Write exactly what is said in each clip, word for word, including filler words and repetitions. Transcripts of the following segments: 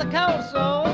the cold soul.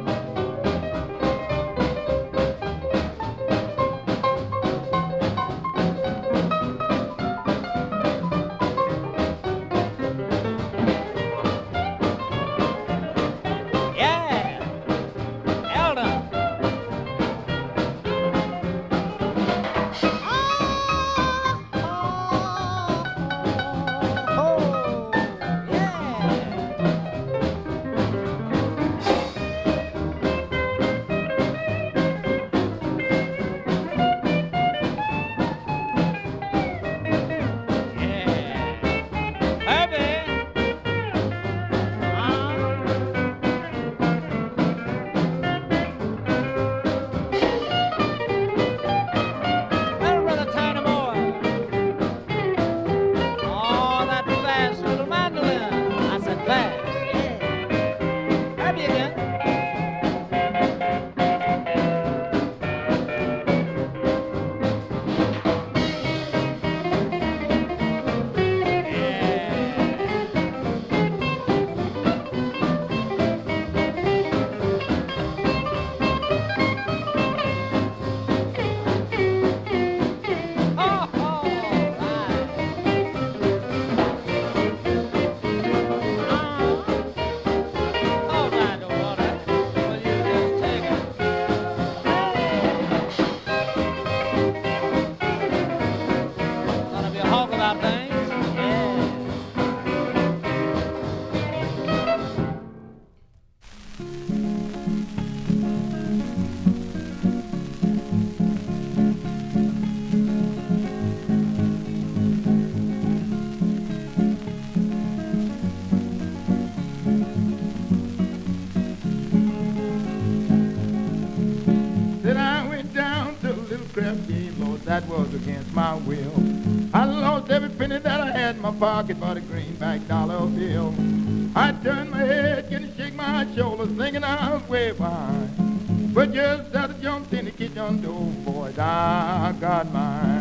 That was against my will. I lost every penny that I had in my pocket but a greenback dollar bill. I turned my head, getting shake my shoulders, thinking I was way behind. But just as I jumped in the kitchen door, boys, I got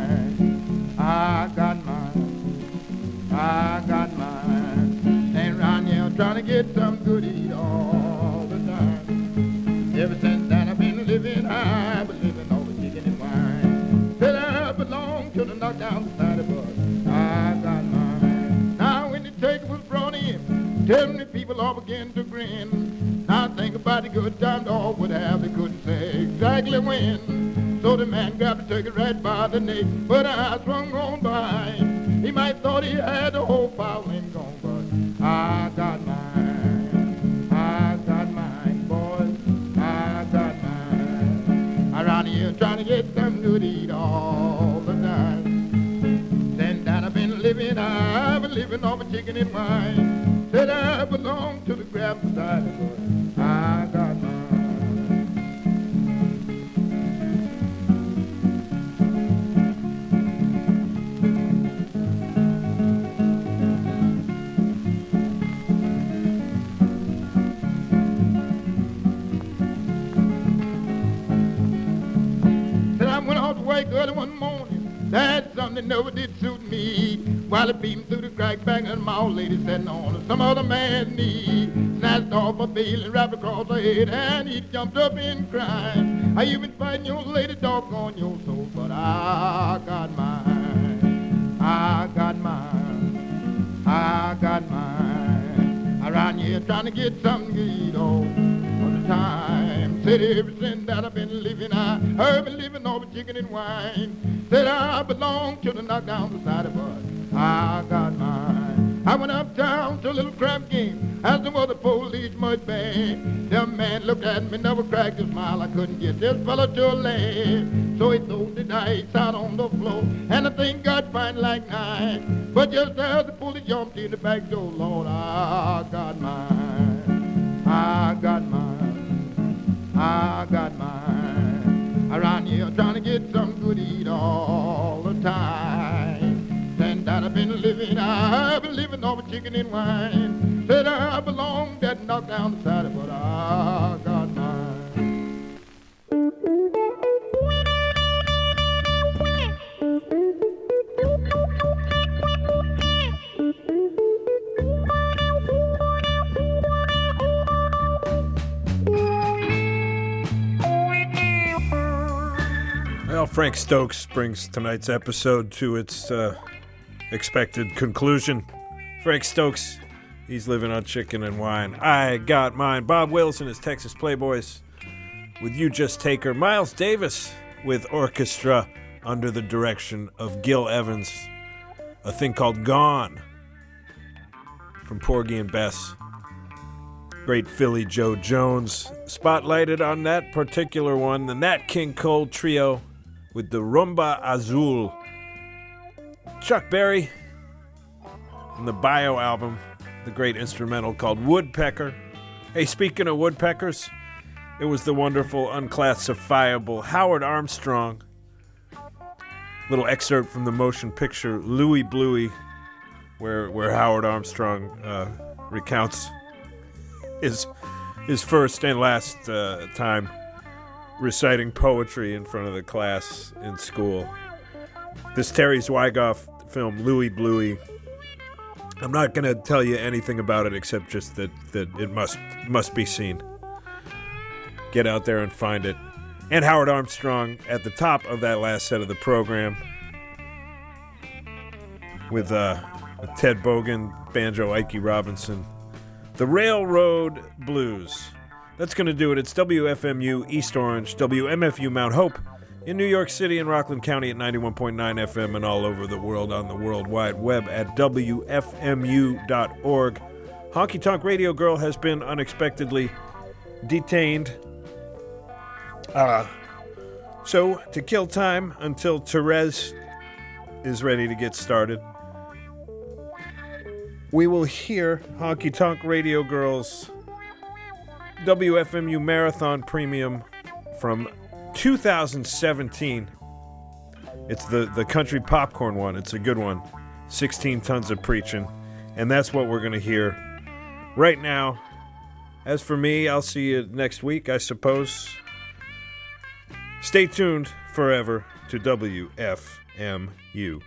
mine. I got mine. I got mine. Stand around here trying to get some good to eat all the time. Ever since then I've been living high, but living over chicken and wine. Said I belong to the knockdown society, but I got mine. Now when the turkey was brought in, tell me people all began to grin. Now think about the good time the all would have, they couldn't say exactly when. So the man grabbed the turkey right by the neck, but I swung on by. He might thought he had the whole pile and gone, but I got mine. I got mine, boys. I got mine. Around here trying to get something good to eat all the time. Then that I've been living, I've been living off of chicken and wine. Said I belong to the Grab Society, but I got mine. Early one morning, that's something that never did suit me. While it beamed through the crack back and my old lady sitting on some other man's knee. Snatched off a veil and wrapped across her head, and he jumped up and cried. How you been fighting your lady, doggone your soul? But I got mine. I got mine. I got mine. Around here trying to get something to eat all the time. Said ever since that I've been living, I, I've been living over chicken and wine. Said I belong to the knockdown society, but I got mine. I went uptown to a little crap game, asked them what the police might be. The man looked at me, never cracked a smile. I couldn't get this fella to laugh. So he threw the dice out on the floor, and the thing got fine like nine. But just as the police jumped in the back door, Lord, I got mine. I got mine. I got mine. Around here trying to get some good to eat all the time. Then that I've been living, I've been living off of chicken and wine. Said I belong that knocked down the side, but I got mine. Well, Frank Stokes brings tonight's episode to its uh, expected conclusion. Frank Stokes, he's living on chicken and wine. I got mine. Bob Wills and his Texas Playboys with You Just Take Her. Miles Davis with orchestra under the direction of Gil Evans. A thing called Gone from Porgy and Bess. Great Philly Joe Jones spotlighted on that particular one. The Nat King Cole Trio with the Rumba Azul. Chuck Berry from the Bio album, the great instrumental called Woodpecker. Hey, speaking of woodpeckers, it was the wonderful, unclassifiable Howard Armstrong. Little excerpt from the motion picture Louie Bluey, where where Howard Armstrong uh, recounts his his first and last uh, time reciting poetry in front of the class in school. This Terry Zwigoff film, Louie Bluey, I'm not going to tell you anything about it except just that, that it must must be seen. Get out there and find it. And Howard Armstrong at the top of that last set of the program with, uh, with Ted Bogan, banjo Ike Robinson. The Railroad Blues. That's going to do it. It's W F M U East Orange, W M F U Mount Hope in New York City and Rockland County at ninety-one point nine F M and all over the world on the World Wide Web at W F M U dot org. Honky Tonk Radio Girl has been unexpectedly detained. Uh, so, to kill time until Therese is ready to get started, we will hear Honky Tonk Radio Girl's W F M U Marathon Premium from two thousand seventeen. It's the, the country popcorn one. It's a good one. sixteen tons of preaching. And that's what we're going to hear right now. As for me, I'll see you next week, I suppose. Stay tuned forever to W F M U.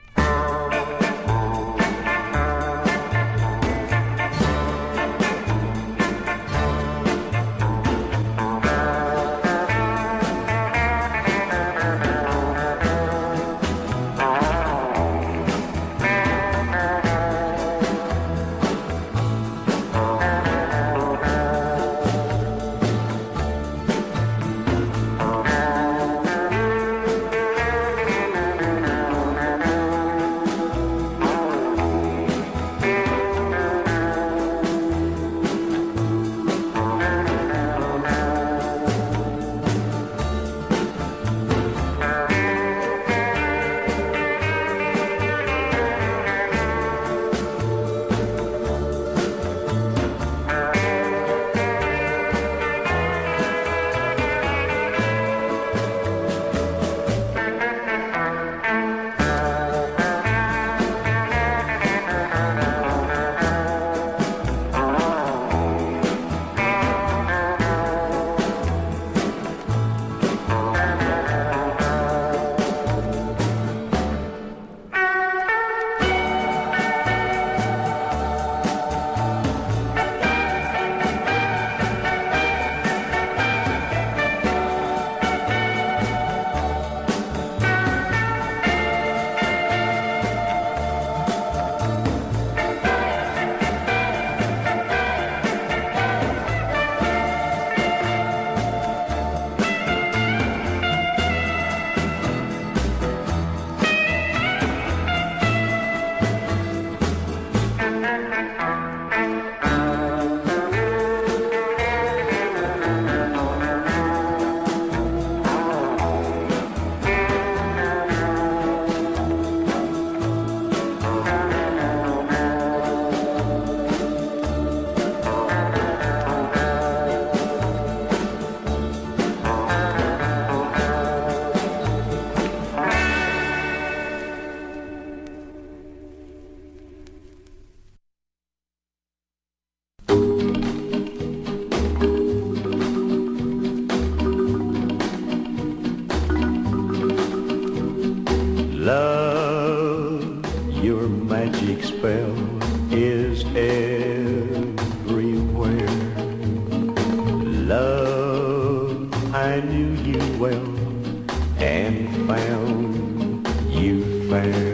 I knew you well, and and found you fair.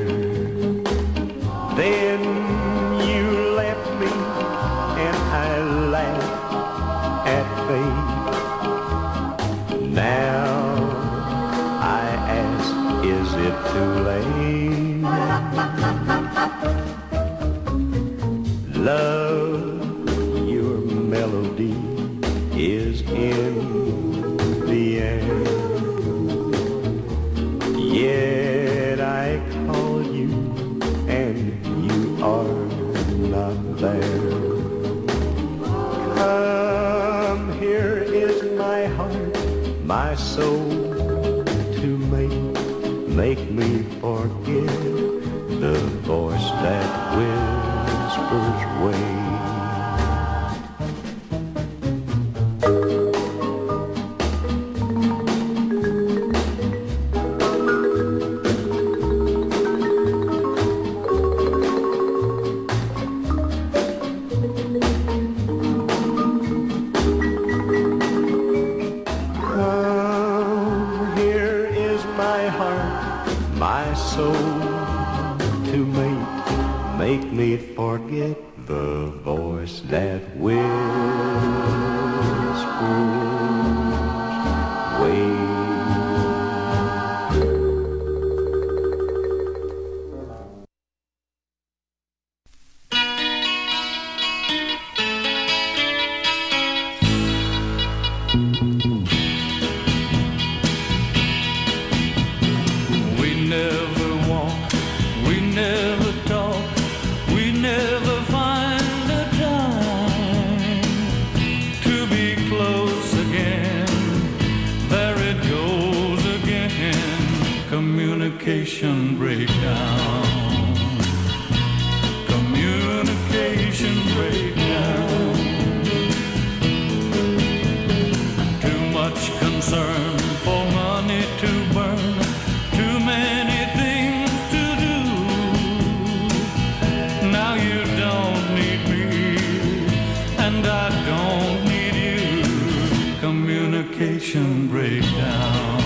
Then you left me and I laughed at fate. Now I ask, is it too late? Love, your melody is in the air. Yet I call you and you are not there. Come, here is my heart, my soul to make, make me forget the voice that whispers wait. Make me forget the voice that whispers, wait. We never walk, we never talk. We never find a time to be close again. There it goes again. Communication breakdown. Communication breakdown. Too much concern for money to burn. Too many things to do. Now you don't need me, and I don't need you. Communication breakdown.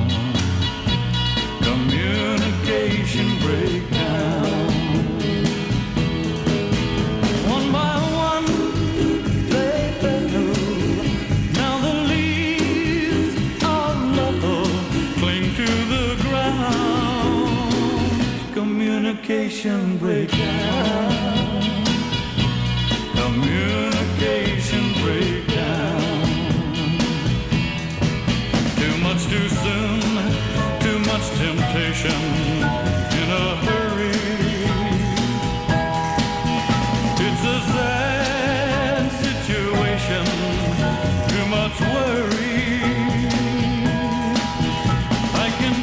Communication breakdown. One by one, they fell. Now the leaves of love cling to the ground. Communication breakdown. Communication breakdown. Too much too soon, too much temptation in a hurry. It's a sad situation, too much worry. I can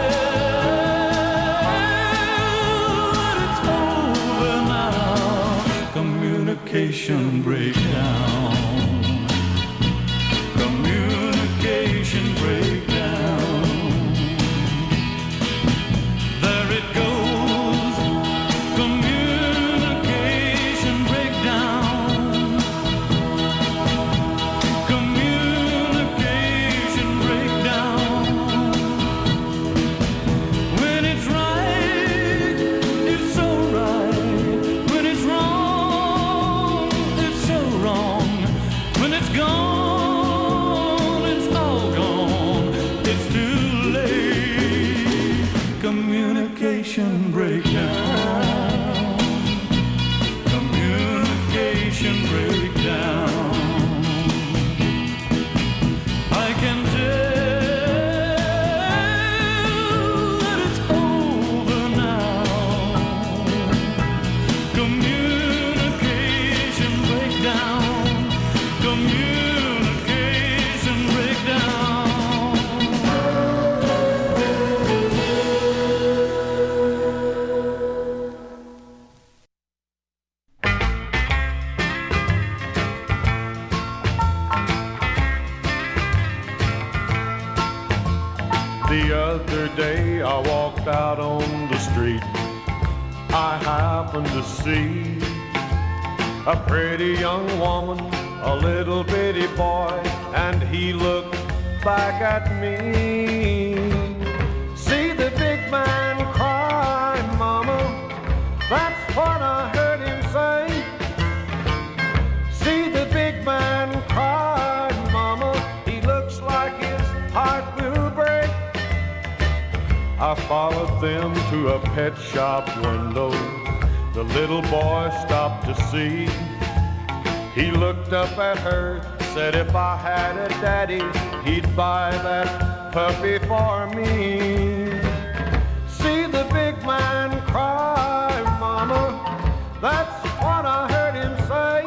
tell communication breakdown. Communication breakdown. There it goes. Communication breakdown. Communication breakdown. When it's right, it's so right. When it's wrong, it's so wrong. When it's gone, it's all gone. It's too late. Communication breakdown. Communication breakdown. I can tell that it's over now. Communication breakdown. Communication breakdown. The other day I walked out on the street. I happened to see a pretty young woman, a little bitty boy, and he looked back at me. I followed them to a pet shop window. The little boy stopped to see. He looked up at her, said if I had a daddy, he'd buy that puppy for me. See the big man cry, mama, that's what I heard him say.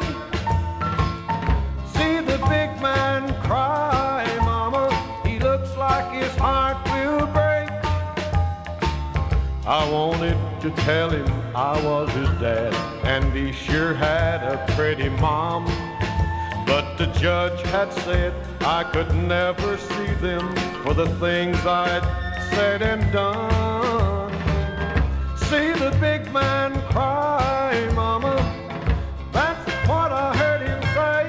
See the big man cry, mama, he looks like his heart will break. I wanted to tell him I was his dad, and he sure had a pretty mom. But the judge had said I could never see them for the things I'd said and done. See the big man cry, mama, that's what I heard him say.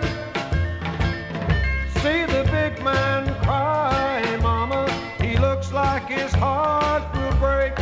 See the big man cry, mama, he looks like his heart will break.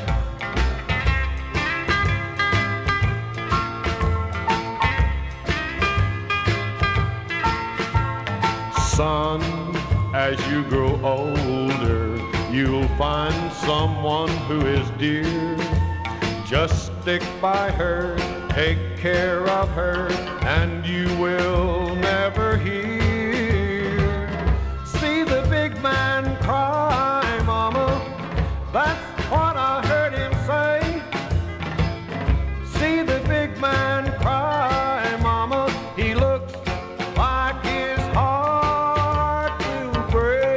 Son, as you grow older, you'll find someone who is dear. Just stick by her, take care of her, and you will never hear. See the big man cry, mama, that's what I heard him say. See the big man cry, mama, he looks like his heart will break.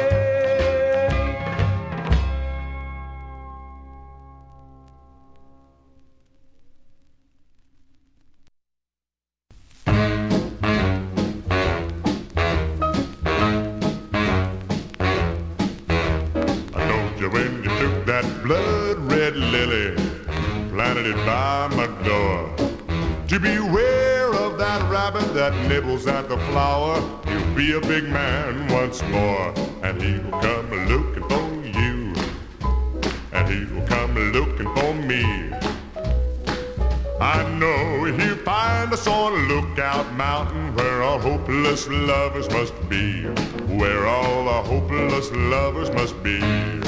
When you took that blood-red lily, planted it by my door, to beware of that rabbit that nibbles at the flower. He'll be a big man once more, and he will come looking for you, and he will come looking for me. I know he'll find us on Lookout Mountain, where all hopeless lovers must be, where all the hopeless lovers must be.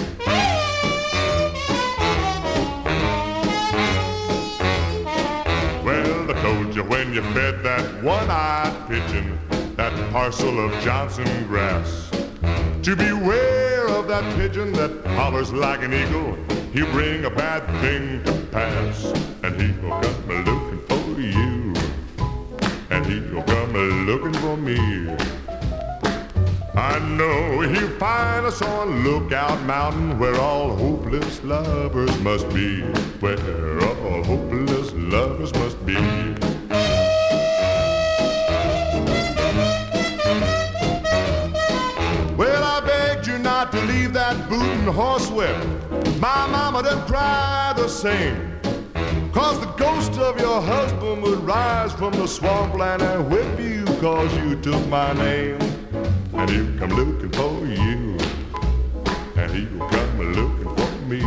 Well, I told you when you fed that one-eyed pigeon that parcel of Johnson grass, to beware of that pigeon that hollers like an eagle. He'll bring a bad thing to pass, and he will come looking for you, and he will come looking for me. I know he'll find us on Lookout Mountain, where all hopeless lovers must be, where all hopeless lovers must be. Well, I begged you not to leave that boot and horsewhip. My mama done cry the same, 'cause the ghost of your husband would rise from the swampland and whip you 'cause you took my name. And he'll come looking for you, and he'll come looking for me.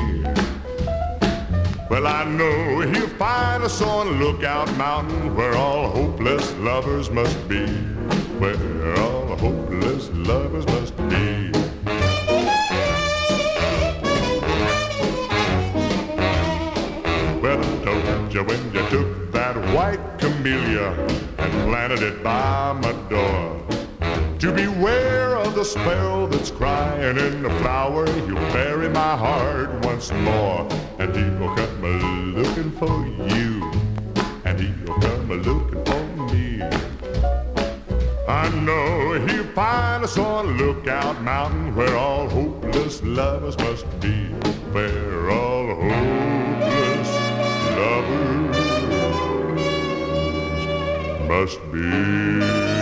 Well, I know he'll find us on Lookout Mountain, where all hopeless lovers must be, where all hopeless lovers must be. Well, I told you when you took that white camellia and planted it by my door, to beware of the spell that's crying in the flower. He'll bury my heart once more, and he will come looking for you, and he will come looking for me. I know he'll find us on Lookout Mountain, where all hopeless lovers must be, where all hopeless lovers must be.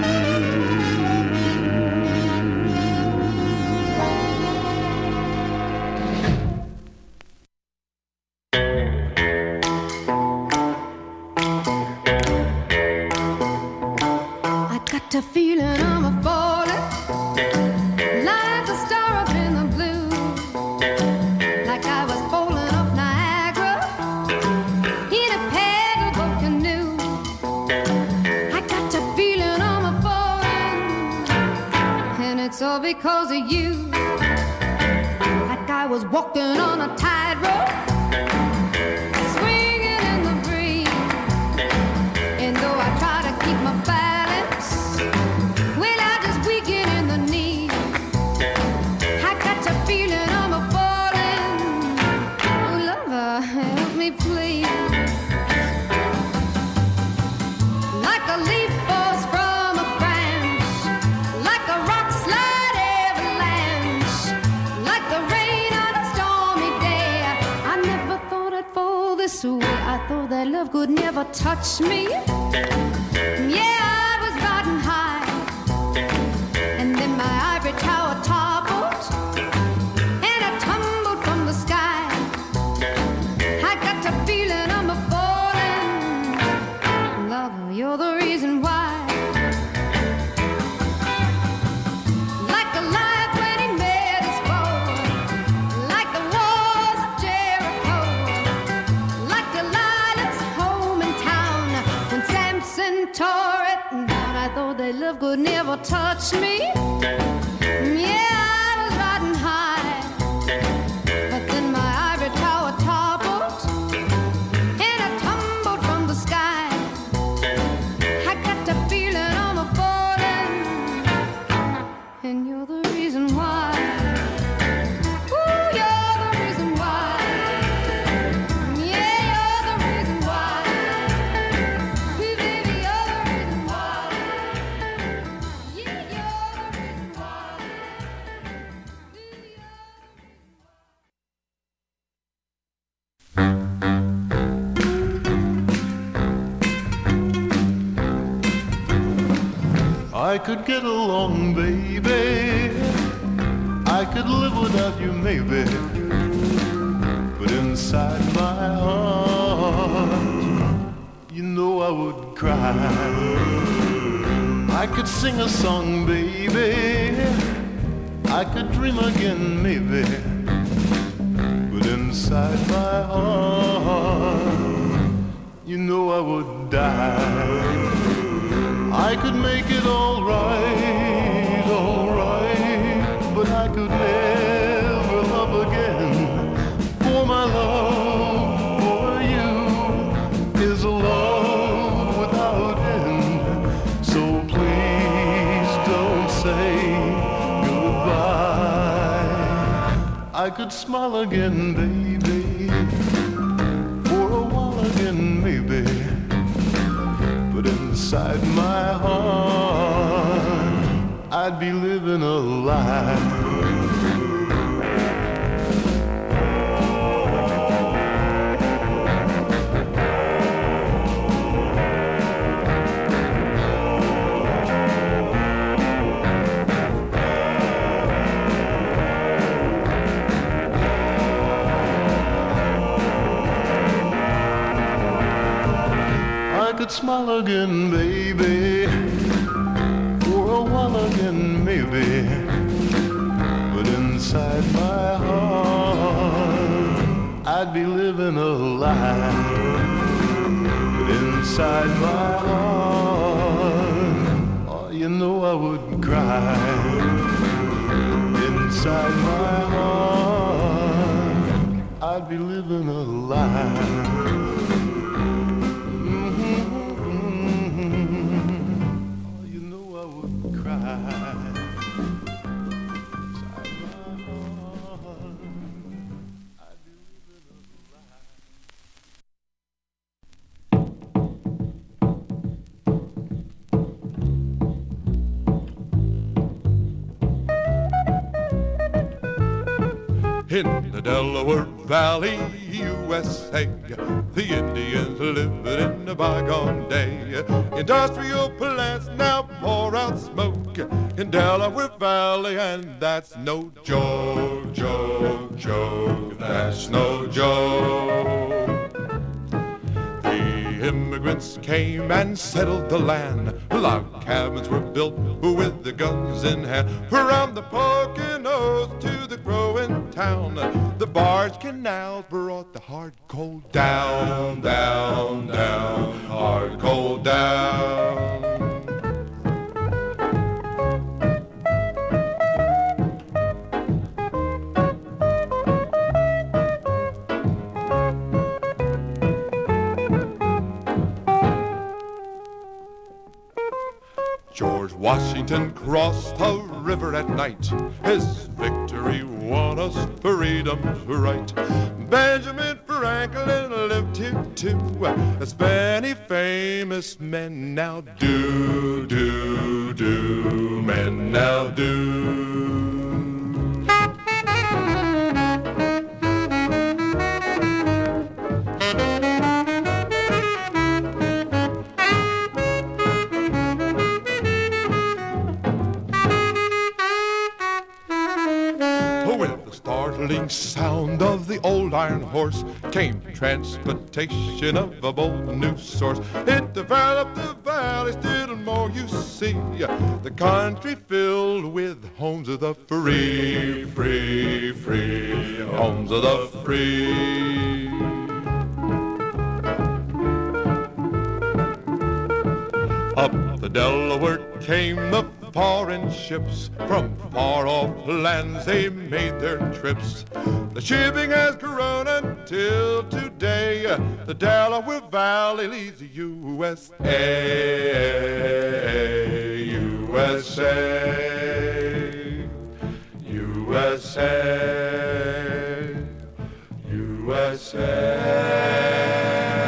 A feeling I'm a falling, like a star up in the blue, like I was falling off Niagara in a paddle boat canoe. I got a feeling I'm a falling, and it's all because of you. Like I was walking on a tightrope, swinging in the breeze. And though I try to keep my balance, well, I just weaken in the knees. I got the feeling I'm a falling. Oh, lover, help me please. Like a leaf falls from a branch, like a rock slide avalanche, like the rain on a stormy day. I never thought I'd fall this way. I thought that love could never touch me. Yeah, I was riding high, and then my ivory tower toppled, and I tumbled from the sky. I got the feeling I'm a falling. Lover, you're the reason why. Like a lion when he met his foe, like the walls of Jericho, like Delilah's home in town when Samson tore it down. I thought that love could never touch me. Yeah, I was riding high, but then my ivory tower toppled, and I tumbled from the sky. I got the feeling I'm a falling, and you're the reason why. Ooh, you're the reason why. Yeah, you're the reason why. Ooh, baby, you're the reason why. Yeah, you're the reason why. Ooh, you're I could get along, baby. I could live without you, maybe. But inside my heart, you know I would cry. I could sing a song, baby. I could dream again, maybe. But inside my heart, you know I would die. I could make it all right, all right, but I could never love again. For my love for you is a love without end. So please don't say goodbye. I could smile again, baby, for a while again, maybe. But inside my heart, I'd be living a lie. I could smile again, baby, for a while again, maybe. But inside my heart, I'd be living a lie. But inside my heart, oh, you know I would cry. Inside my heart, I'd be living a lie. In the Delaware Valley, U S A, the Indians lived in a bygone day. Industrial plants now pour out smoke in Delaware Valley, and that's no joke, joke, joke, that's no joke. The immigrants came and settled the land. Log cabins were built with the guns in hand. Around the Poconos to the growing town, the barge canals brought the hard cold down, down, down, hard cold down. George Washington crossed the river at night. His victory won us freedom's right. Benjamin Franklin lived here too, as many famous men now do, do, do, men now do. Startling sound of the old iron horse came transportation of a bold new source. It developed the valley still more, you see, the country filled with homes of the free, free, free, homes of the free. Up the Delaware came the foreign ships. From far-off lands they made their trips. The shipping has grown until today. The Delaware Valley leads the U S A, U S A, U S A, U S A.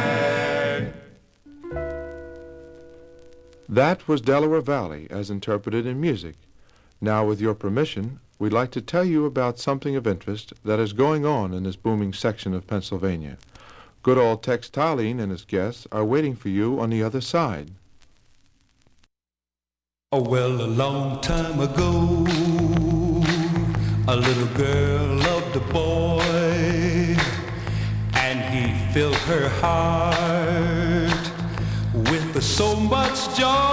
That was Delaware Valley as interpreted in music. Now, with your permission, we'd like to tell you about something of interest that is going on in this booming section of Pennsylvania. Good old Tex Tallien and his guests are waiting for you on the other side. Oh, well, a long time ago, a little girl loved a boy, and he filled her heart with so much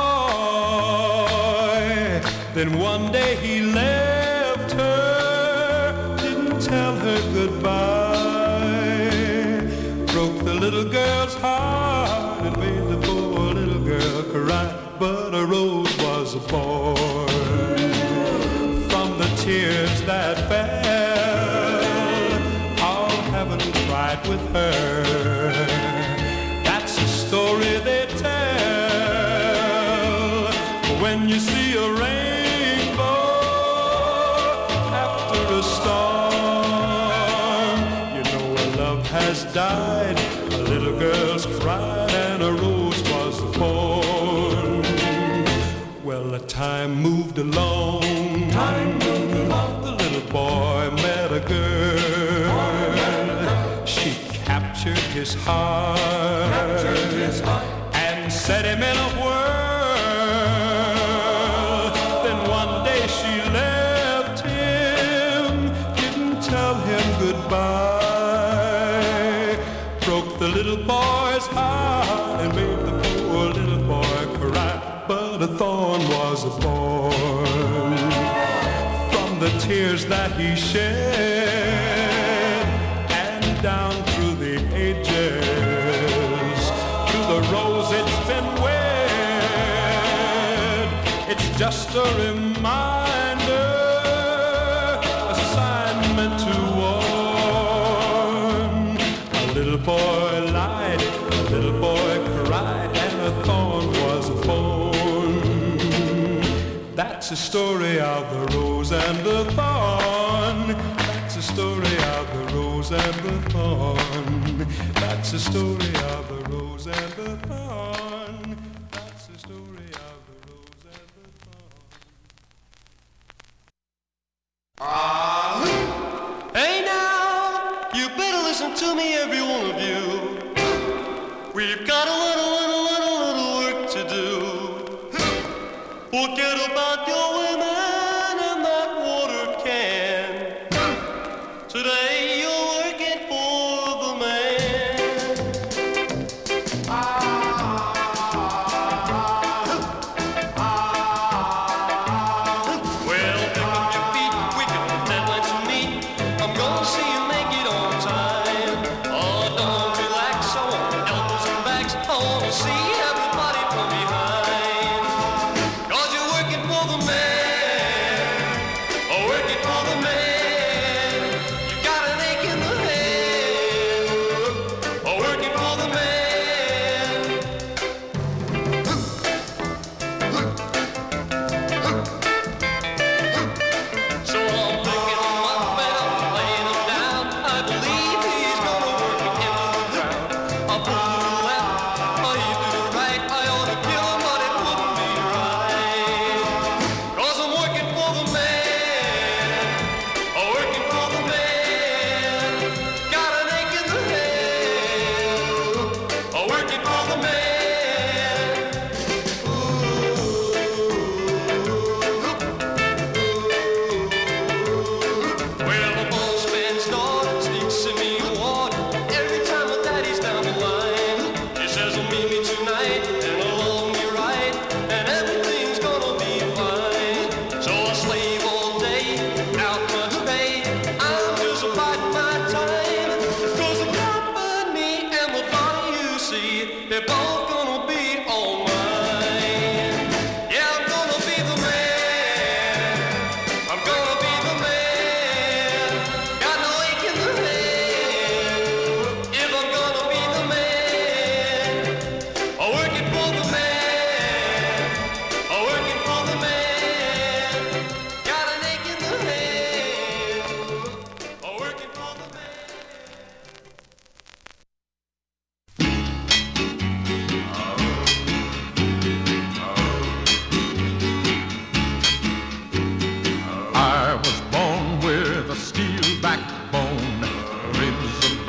joy. Then one day he left her, didn't tell her goodbye, broke the little girl's heart and made the poor little girl cry. But a rose was born from the tears that fell. All heaven cried with her. That's the story they tell. When you see a rainbow after a storm, you know a love has died. A little girl's cried and a rose was born. Well, the time moved along. Time moved along. The little boy met a girl. She captured his heart. Captured his heart. And set him in a whirl. Then one day she left him, didn't tell him goodbye, broke the little boy's heart and made the poor little boy cry. But a thorn was born from the tears that he shed, and down through the ages, to the rose it's been wed. It's just a reminder, a sign meant to warn. A little boy lied, a little boy cried, and a thorn was born. That's the story of the rose and the thorn. That's the story of the rose and the thorn. That's the story of the rose and the thorn. That's the story of the rose and the thorn. Ah, hey now, you better listen to me, every one of you. We've got a little, little, little, little work to do. Forget about your women and that water can. Today you're working for the man. Ah, ah, well, pick up your feet, we got a deadline to meet. I'm gonna see you make it on time. Oh, don't relax, I want elbows and backs. I wanna see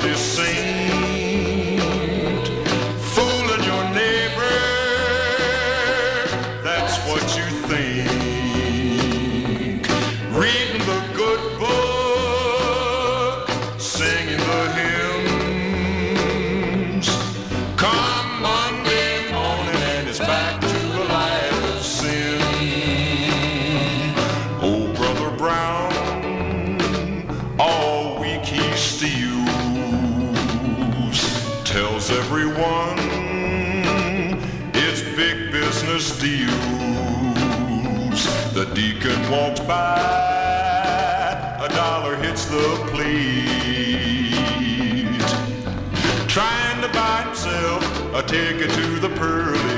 Sunday saint, fooling your neighbor, that's what you think. Reading the good book, singing the hymns. Come Monday morning and it's back to a life of sin. Oh, Brother Brown, all week he steals, tells everyone it's big business deals. The deacon walks by, a dollar hits the plate, trying to buy himself a ticket to the pearly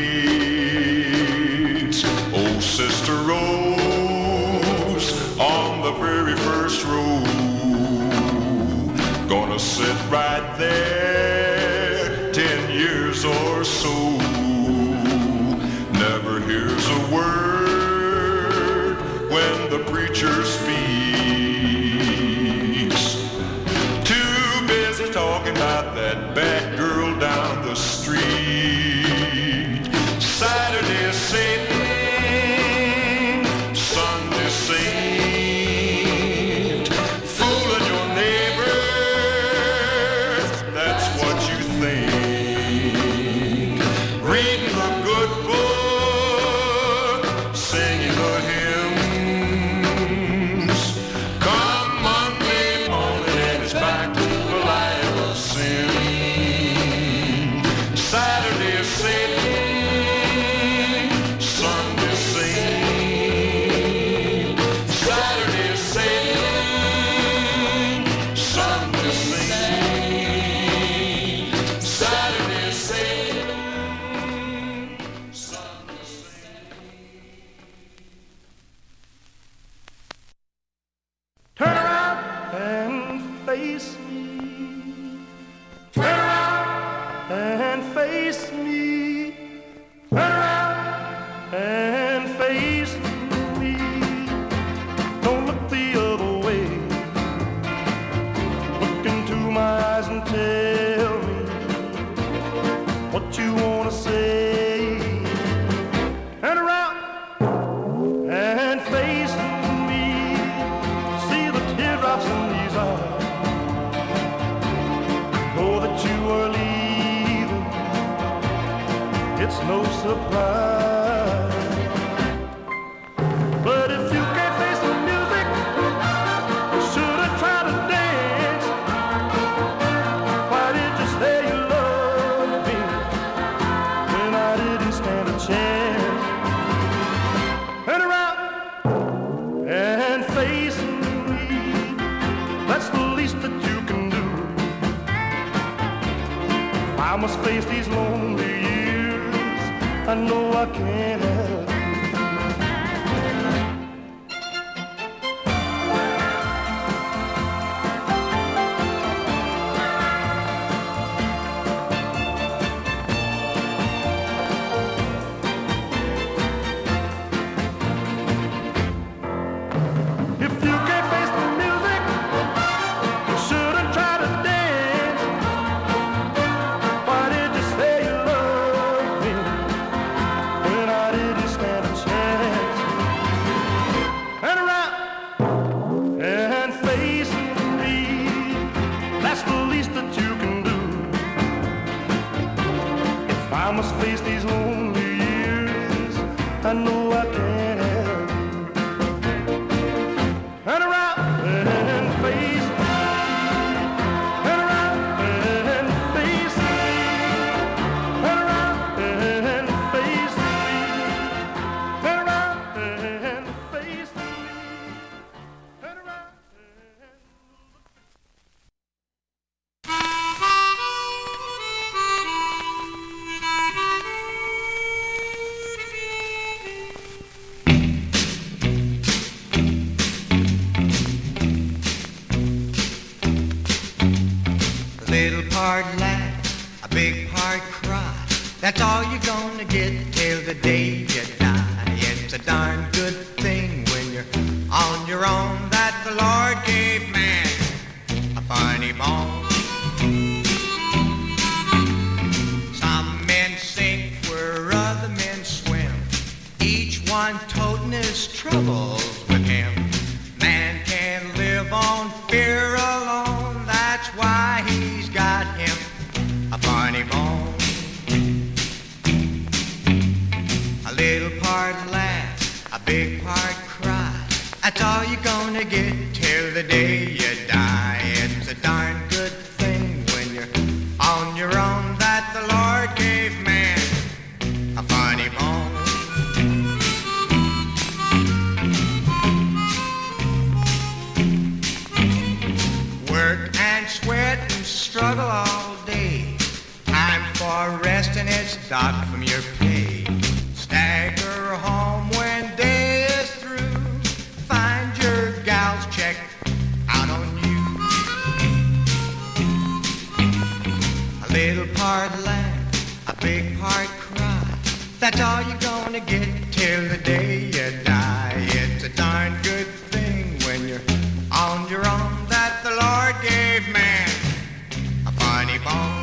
gates. Oh, Sister Rose, on the very first row, gonna sit right there ten years or so. Never hears a word when the preacher speaks. Too busy talking about that bad girl down the street. Saturday Satan, Sunday saint, fooling your neighbors, that's what you think. Reading the good book, singing the hymns. Come Monday morning and it's back to the life of sin. Saturday Satan, Sunday saint. Saturday Satan, Sunday saint. Saturday Satan, Sunday saint. Turn around and face me. Turn around and face me. Turn around and face me. Don't look the other way. Look into my eyes and tell me what you want to say. Turn around and face me. See the teardrops in these eyes. Know that you are leaving. It's no surprise. But if you can't face the music, you should have tried to dance. Why did you say you loved me when I didn't stand a chance? Turn around and face me. That's the least that you can do. If I must face these lonely years, I know I can't help it. If you can't face the music, you shouldn't try to dance. Why did you say you loved me when I didn't stand a chance? Turn around and face me. That's the least that you can do. If I must face these lonely years, I know I can't help it. Turn around and face me. Turn around and face me. Turn around and face me. Turn around and face me. Turn around and little part laugh, a big part cry. That's all you're gonna get till the day you die. It's a darn good thing when you're on your own that the Lord gave man a funny bone. big part cry. That's all you're gonna get till the day you die. It's a darn good thing when you're on your own that the Lord gave man a funny bone. Work and sweat and struggle all day. Time for rest and it's docked from your pay. Stagger home when day is through. Find your gals check out on you. A little part laugh, a big part cry. That's all you're gonna get till the day you die. It's a darn good thing when you're on your own that the Lord gave man a funny bone.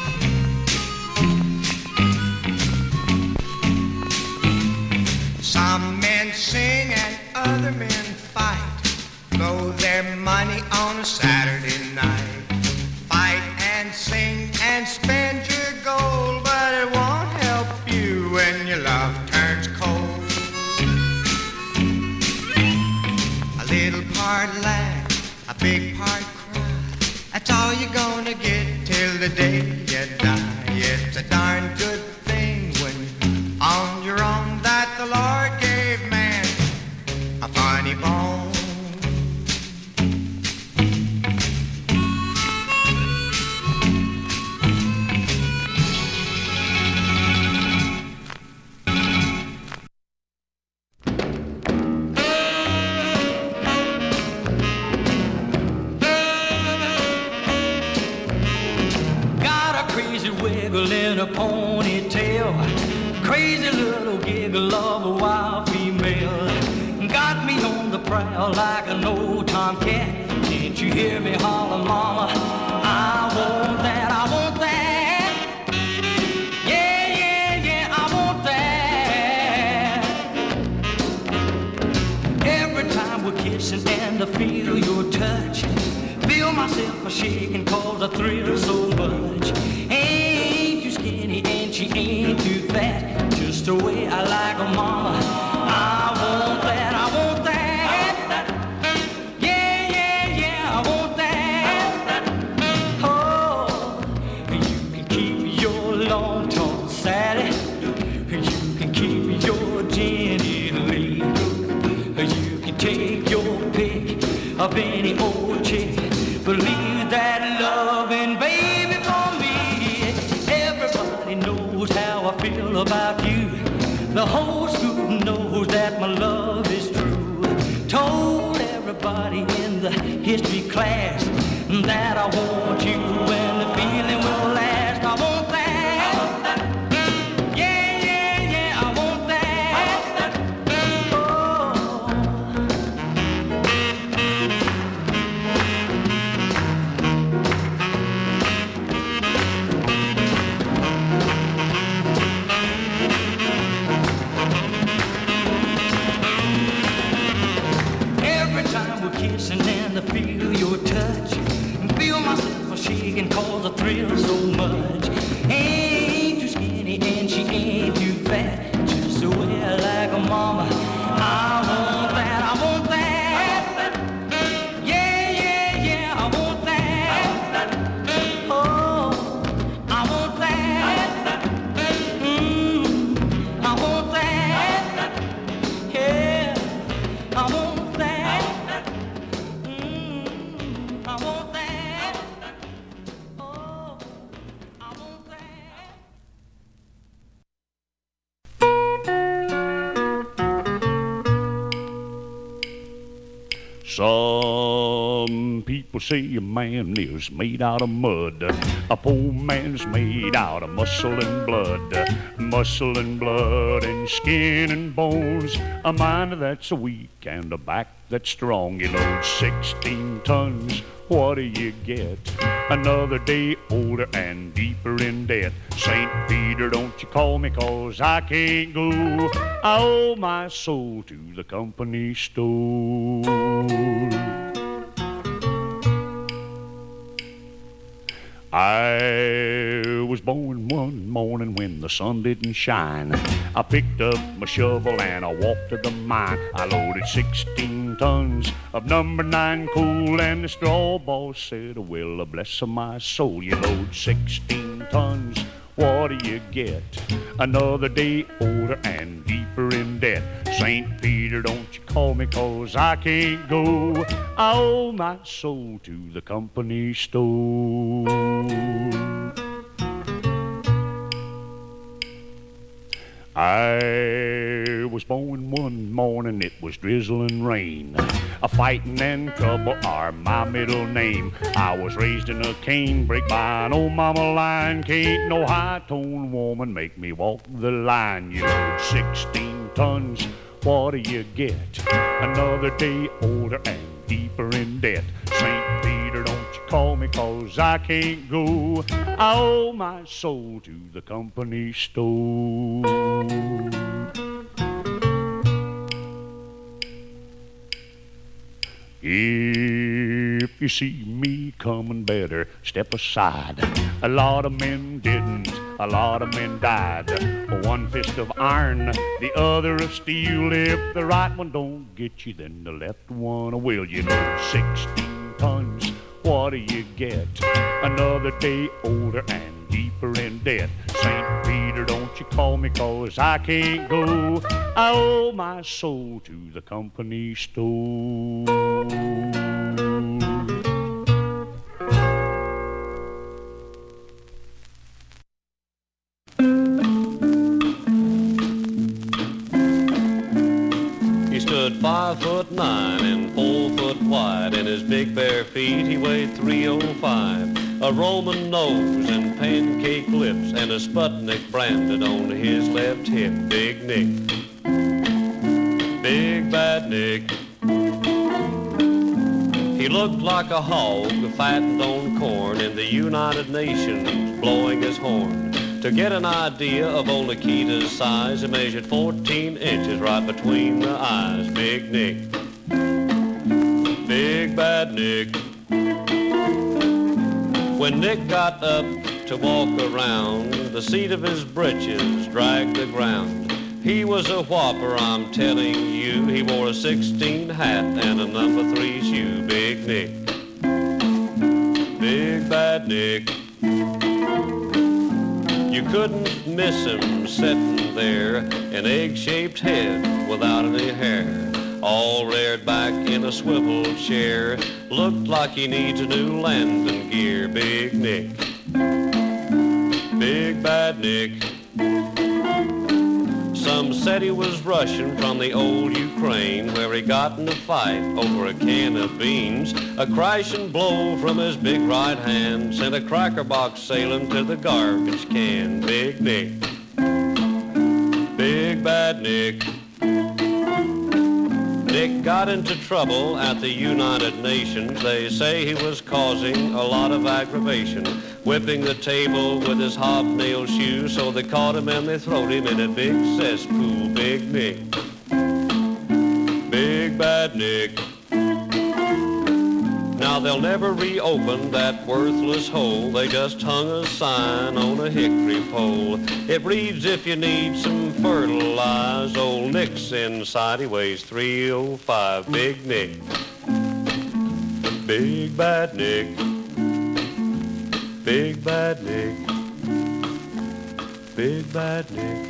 Some men sing and other men fight, blow their money on a Saturday night. Fight and sing and spend your gold, but it won't help you when your love turns cold. A little part laugh, a big part cry. That's all you're gonna get till the day you die. It's a darn good thing when you're on your own that the Lord gave man a funny bone. In a ponytail, crazy little giggle of a wild female, got me on the prowl like an old tomcat. Can't you hear me holler, mama? I want that, I want that. Yeah, yeah, yeah, I want that. Every time we're kissing and I feel your touch, feel myself a shaking cause I thrill so much. She ain't too fat, just the way I like her, mama. I want that, I want that. Yeah, yeah, yeah, I want that. Oh, you can keep your long tall Sally. You can keep your Jenny Lee. You can take your pick of any old chick. Believe that loving baby for me. Everybody knows how I feel about you. The whole school knows that my love is true. Told everybody in the history class that I want you and the feeling will last. I want that. Yeah, yeah, yeah, I want that. Kissing and I feel your touch, feel myself a shaking cause I thrill so much. Ain't too skinny and she ain't too fat, just the way I like her, mama. I want that, I want that. Yeah, yeah, yeah, I want that. Oh, I want that. Mm, I want that. Yeah, I want Some people say a man is made out of mud. A poor man's made out of muscle and blood. Muscle and blood and skin and bones. A mind that's weak and a back that's strong. You load sixteen tons, what do you get? Another day older and deeper in debt. Saint Peter, don't you call me cause I can't go. I owe my soul to the company store. I was born one morning when the sun didn't shine. I picked up my shovel and I walked to the mine. I loaded sixteen tons of number nine coal, and the straw boss said, well, bless my soul, you load sixteen tons. What do you get? Another day older and deeper in debt. Saint Peter, don't you call me, 'cause I can't go. I owe my soul to the company store. I was born one morning, it was drizzling rain. A fighting and trouble are my middle name. I was raised in a canebrake by an old mama line. Can't no high-toned woman make me walk the line. You load sixteen tons, what do you get? Another day older and deeper in debt. Saint Peter, don't you call me, 'cause I can't go. I owe my soul to the company store. If you see me coming, better step aside. A lot of men didn't, a lot of men died. One fist of iron, the other of steel. If the right one don't get you, then the left one will. You know, sixteen tons, what do you get? Another day older and deeper in debt. Saint Peter, don't you call me, 'cause I can't go. I owe my soul to the company store. He stood five foot nine and four foot wide. In his big bare feet he weighed three oh five. A Roman nose and pancake lips, and a Sputnik branded on his left hip. Big Nick, Big Bad Nick. He looked like a hog fattened on corn in the United Nations, blowing his horn. To get an idea of old Nikita's size, he measured fourteen inches right between the eyes. Big Nick, Big Bad Nick. When Nick got up to walk around, the seat of his britches dragged the ground. He was a whopper, I'm telling you. He wore a sixteen hat and a number three shoe. Big Nick, Big Bad Nick. You couldn't miss him sitting there, an egg-shaped head without any hair, all reared back in a swivel chair. Looked like he needs a new landing gear. Big Nick, Big Bad Nick. Some said he was Russian from the old Ukraine, where he got in a fight over a can of beans. A crashing blow from his big right hand sent a cracker box sailing to the garbage can. Big Nick, Big Bad Nick. Nick got into trouble at the United Nations. They say he was causing a lot of aggravation, whipping the table with his hobnail shoes. So they caught him and they throwed him in a big cesspool. Big Nick, Big Bad Nick. Now they'll never reopen that worthless hole. They just hung a sign on a hickory pole. It reads, if you need some fertilize, old Nick's inside, he weighs three oh five. Big Nick, Big Bad Nick, Big Bad Nick, Big Bad Nick.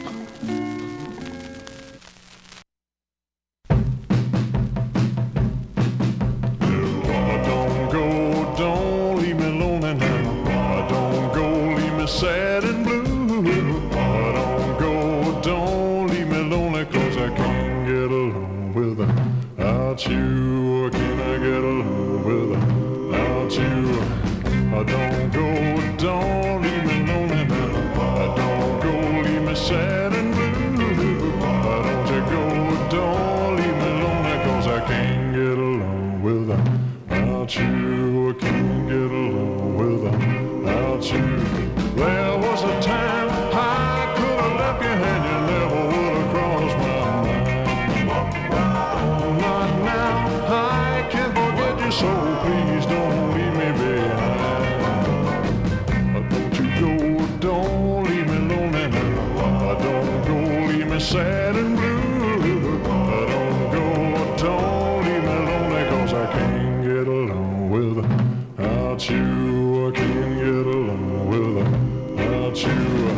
Sad and blue. Oh, don't go, don't leave me lonely, 'cause I can't get along without you. Can I get along without you? Oh, don't go, don't leave me lonely now. Oh, don't go, leave me sad and blue. Oh, don't you go, don't leave me lonely, 'cause I can't get along without you. I can't get along without you. There was a time I could have left you and you never would have crossed my mind. Not now, I can't forget you, so please don't leave me behind. Don't you go, don't without you.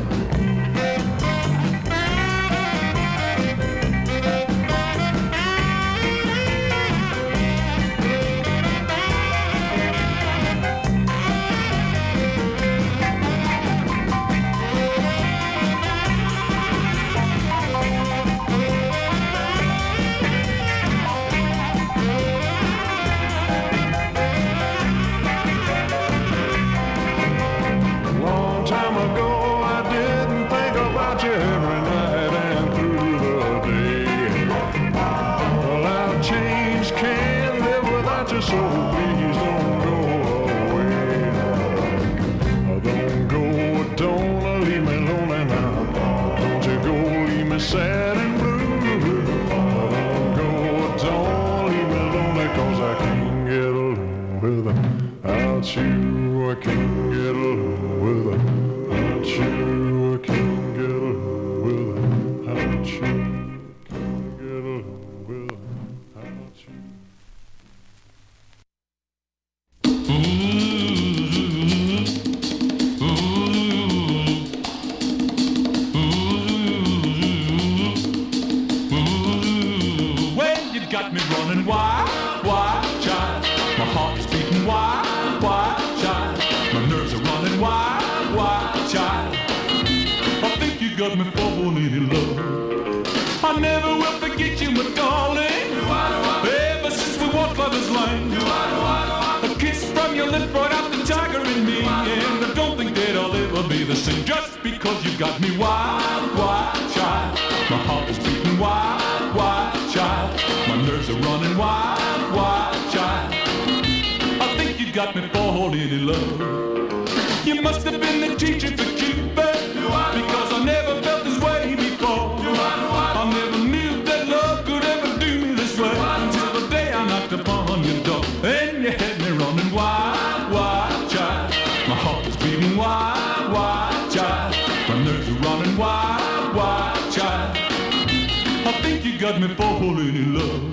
Sad and blue. Don't go, don't leave me lonely, 'cause I can't get along without you. I can't get along without you. I can't get along without you. Can't get along without you. Got me running wild, wild, child. My heart is beating wild, wild, child. My nerves are running wild, wild, child. I think you got me falling in love. I never will forget you, my darling. Ever since we walked Lover's Lane, a kiss from your lips brought out the tiger in me, and I don't think that I'll ever be the same. Just because you got me wild, wild, child. My heart is beating wild, wild, child. My nerves are running wild, wild, child. I think you got me falling in love. You must have been the teacher for Cupid, because I never felt this way before. I never knew that love could ever do me this way, until the day I knocked upon your door, and you had me running wild, wild, child. My heart is beating wild, wild, child. My nerves are running wild, wild, child. I think you got me falling in love.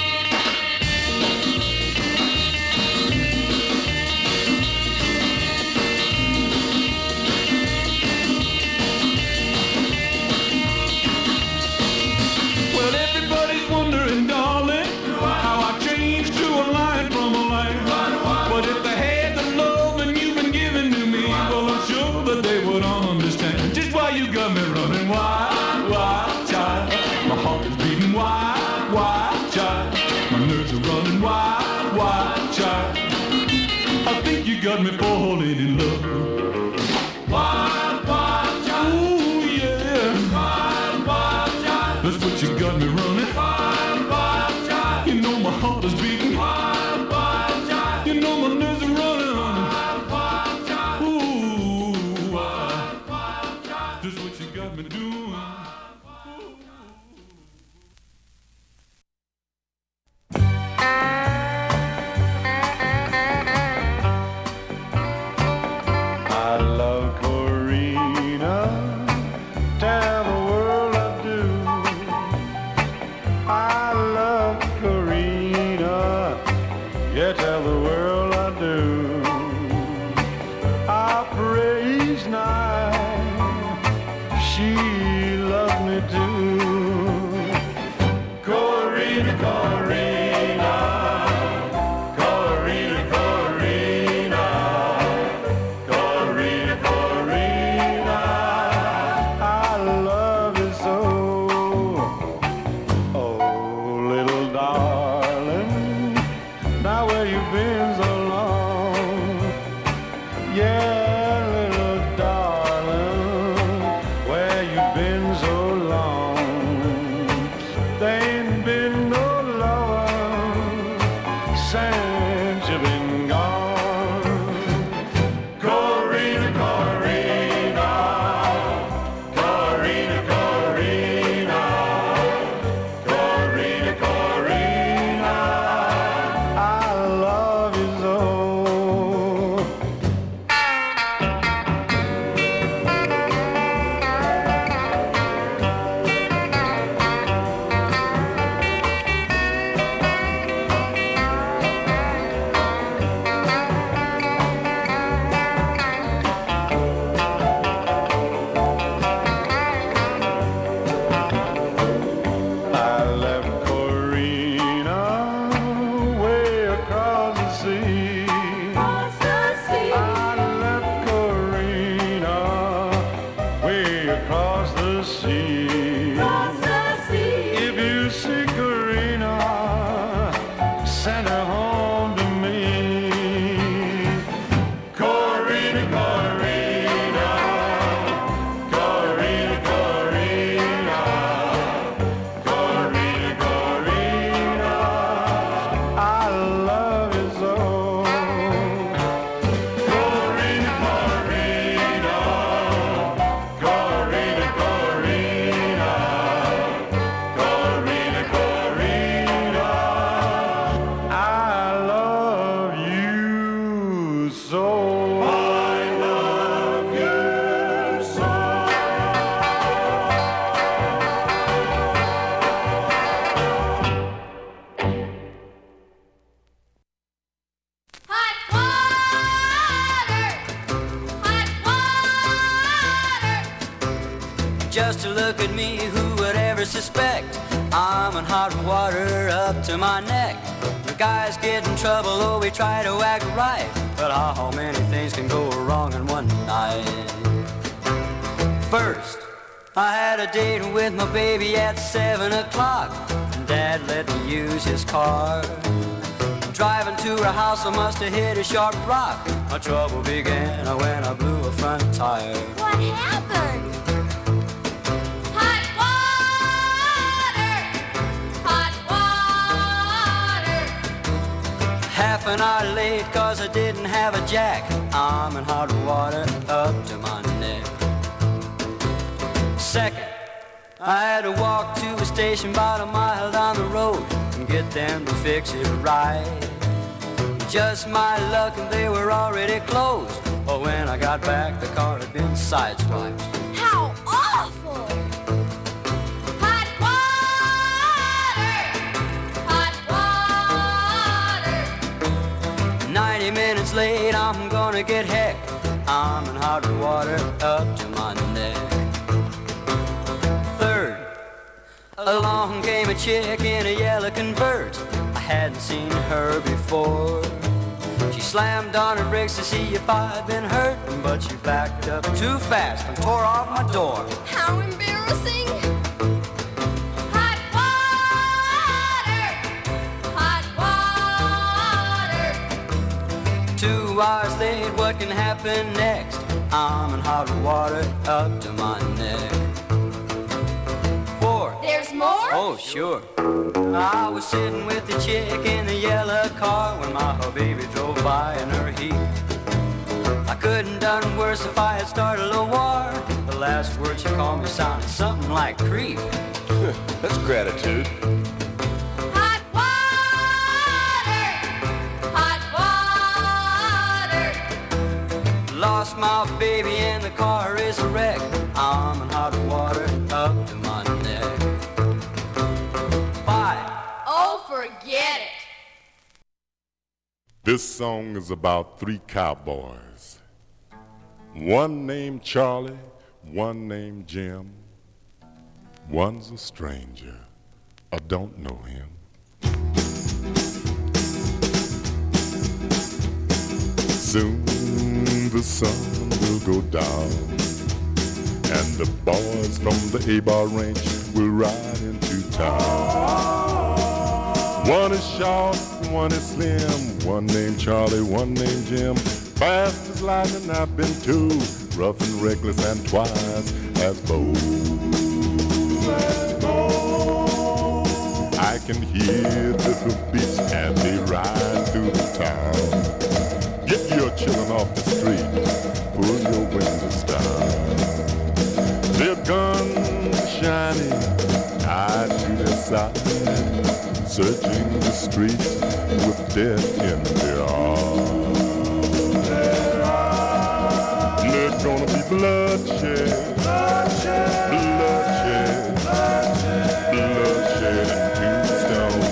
Well, everybody's wondering, darling, how I changed to a lion from a lamb. But if they had the love and you've been giving to me, well, I'm sure that they would understand just why you got me running wild, wild, child. My heart is beating wild, wild, child. My nerves are running wild, wild, child. I think you got me falling in love. Wild, wild, child. Ooh, yeah. Wild, wild, child. That's what you got me running. Wild, wild, child. You know my heart is beating. Wild, wild, child. You know my nerves are running. Wild, wild, child. Ooh, wild, wild, child. That's what you got me doing. I love Corina, tell the world I do. I love Corina, yeah, tell the world I do. I praise night, she loves me too. Corina, Corina, Corina, Corina, Corina, Corina, I love you so. Oh, little darling, now where you been so long? Yeah, little darling, where you Just to look at me, who would ever suspect I'm in hot water up to my neck? The guys get in trouble, oh, we try to act right, but how many things can go wrong in one night? First, I had a date with my baby at seven o'clock, and Dad let me use his car. Driving to her house, I must have hit a sharp rock. My trouble began when I blew a front tire. What happened? Hot water! Hot water! Half an hour late cause I didn't have a jack. I'm in hot water up to my neck. Second, I had to walk to a station about a mile down the road and get them to fix it right. Just my luck and they were already closed. But when I got back, the car had been sideswiped. How awful! Hot water! Hot water! Ninety minutes late, I'm gonna get hecked. I'm in hot water up to my neck. Third, along came a chick in a yellow convert. I hadn't seen her before. She slammed on her brakes to see if I'd been hurt, but she backed up too fast and tore off my door. How embarrassing! Hot water! Hot water! Two hours late, what can happen next? I'm in hot water up to my neck. Four. There's more? Oh, sure. I was sitting with the chick in the yellow car when my baby drove by in her heat. I couldn't done worse if I had started a war. The last word she called me sounded something like creep. That's gratitude. Hot water! Hot water! Lost my baby and the car is a wreck. I'm in hot water up to my neck. Five. Oh, forget it. This song is about three cowboys. One named Charlie, one named Jim. One's a stranger, I don't know him. Soon the sun will go down, and the boys from the A-Bar ranch will ride into town. One is short, one is slim, one named Charlie, one named Jim. Fast as lightning I've been too, rough and reckless and twice as bold. Let's go. I can hear the hoofbeats as they ride through the town. Get your children off the street, pull your windows down. Their guns shining, tied to their sides, searching the streets with death in their arms. There's gonna be bloodshed, bloodshed, bloodshed, bloodshed, bloodshed and tombstone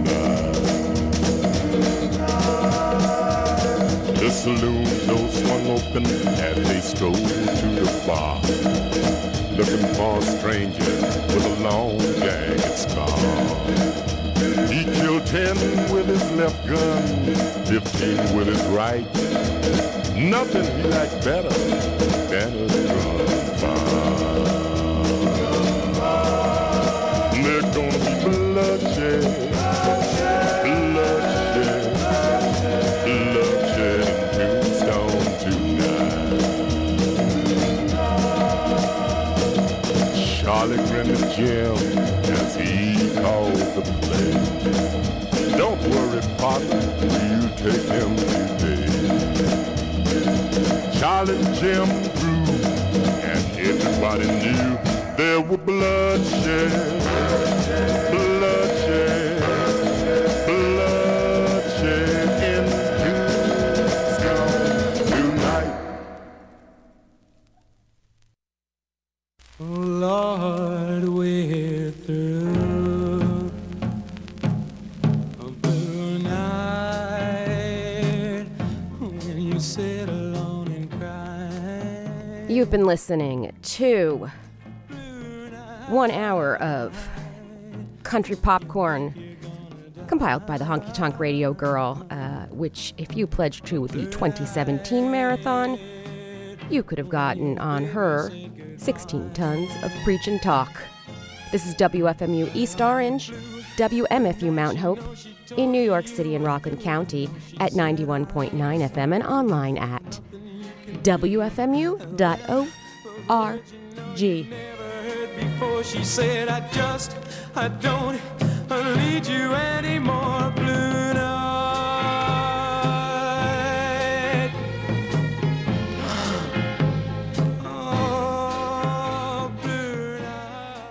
tonight. The saloon doors swung open as they strolled to the bar, looking for a stranger with a long jagged scar. He killed ten with his left gun, fifteen with his right. Nothing he liked better than a drum fire. There's gonna be bloodshed, bloodshed, bloodshed and tombstone tonight. Charlie grinned at Jim as he called the play. Don't worry, partner, we'll take him today. Charlie and Jim grew, and everybody knew there were bloodshed, bloodshed, bloodshed in Tombstone tonight. Oh Lord, we're through a blue night when you sit alone and cry. You've been listening to one hour of country popcorn compiled by the Honky Tonk Radio Girl, uh, which, if you pledged to the twenty seventeen marathon, you could have gotten on her sixteen tons of preach and talk. This is W F M U East Orange, W M F U Mount Hope, in New York City and Rockland County at ninety-one point nine F M and online at W F M U dot org. Before she said, I just, I don't need you anymore, Blue Night. Oh, Blue Night.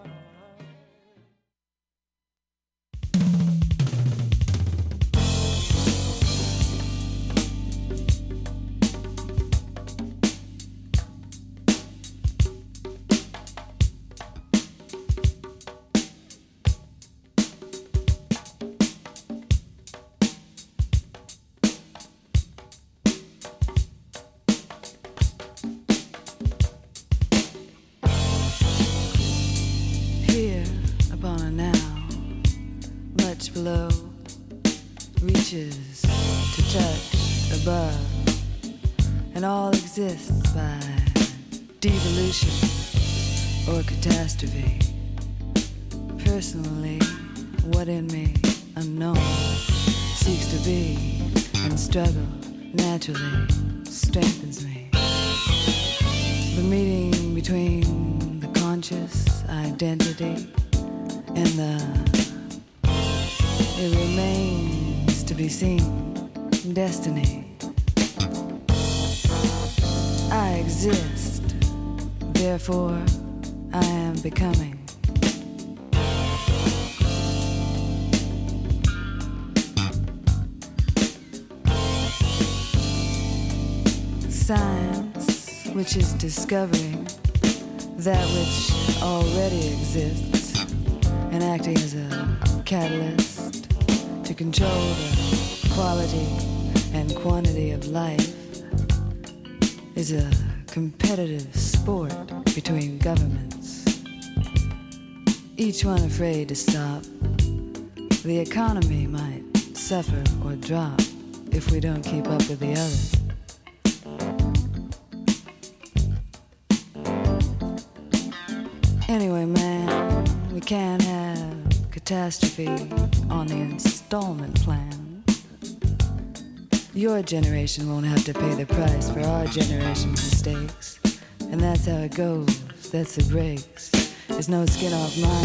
Below reaches to touch above, and all exists by devolution or catastrophe. Personally, what in me unknown seeks to be and struggle naturally strengthens me. The meeting between the conscious identity and the it remains to be seen. Destiny. I exist, therefore I am becoming. Science, which is discovering that which already exists and acting as a catalyst to control the quality and quantity of life, is a competitive sport between governments, each one afraid to stop. The economy might suffer or drop if we don't keep up with the others. Anyway, man, we can't have catastrophe on the installment plan. Your generation won't have to pay the price for our generation's mistakes. And that's how it goes, that's the breaks. There's no skin off my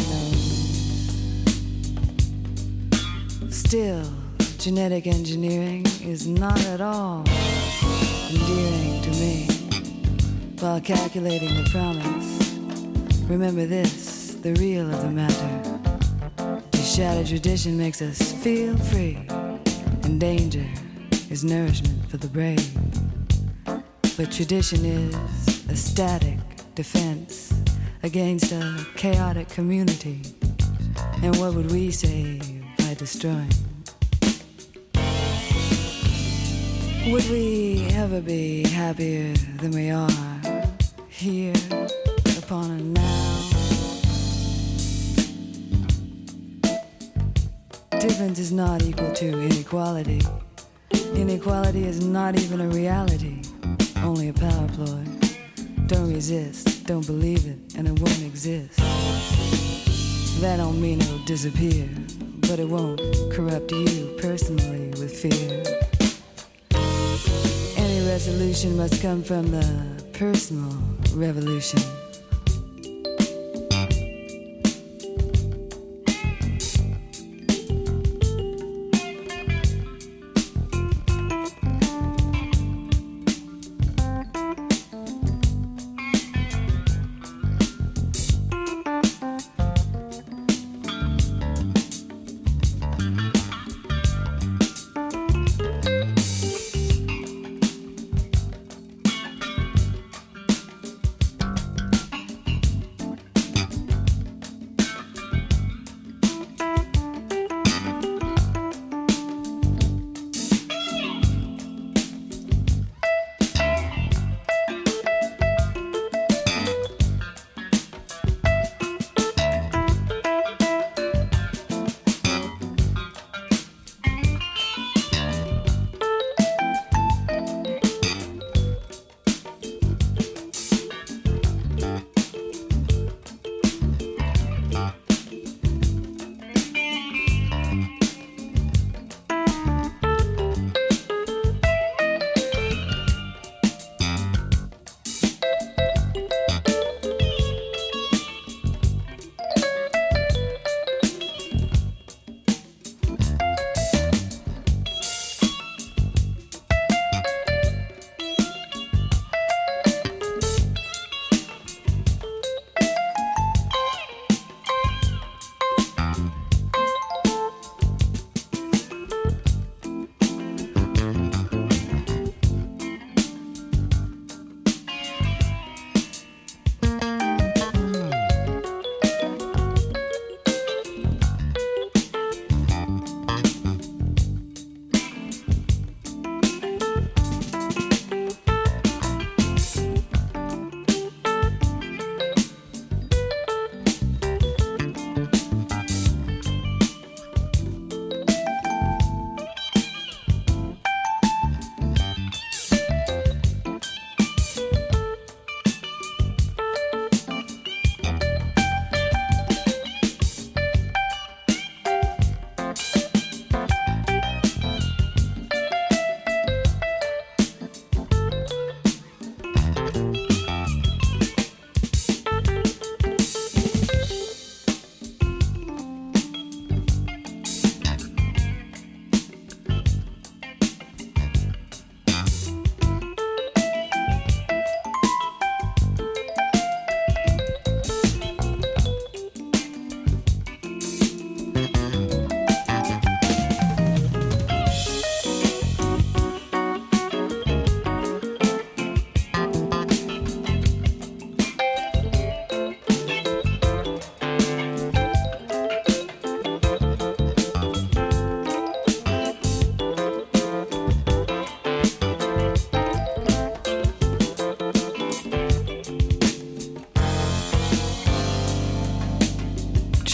nose. Still, genetic engineering is not at all endearing to me. While calculating the promise, remember this, the real of the matter. Shattered tradition makes us feel free, and danger is nourishment for the brave. But tradition is a static defense against a chaotic community. And what would we save by destroying? Would we ever be happier than we are here upon a now? Difference is not equal to inequality. Inequality is not even a reality, only a power ploy. Don't resist, don't believe it, and it won't exist. That don't mean it'll disappear, but it won't corrupt you personally with fear. Any resolution must come from the personal revolution.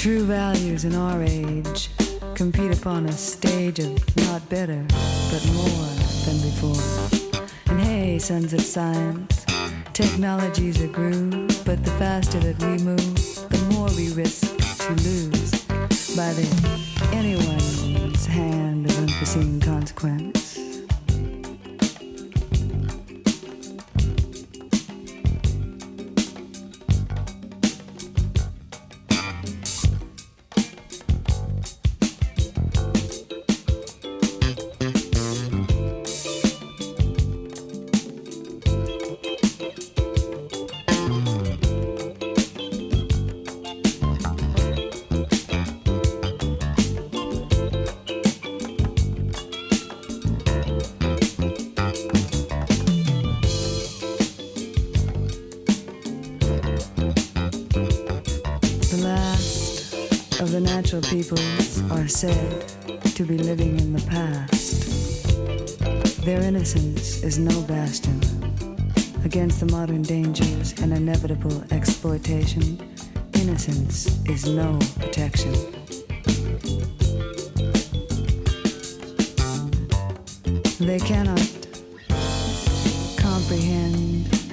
True values in our age compete upon a stage of not better, but more than before. And hey, sons of science, technology's a groove, but the faster that we move, the more we risk to lose by the anyone's hand of unforeseen consequence. Peoples are said to be living in the past. Their innocence is no bastion against the modern dangers and inevitable exploitation. Innocence is no protection. They cannot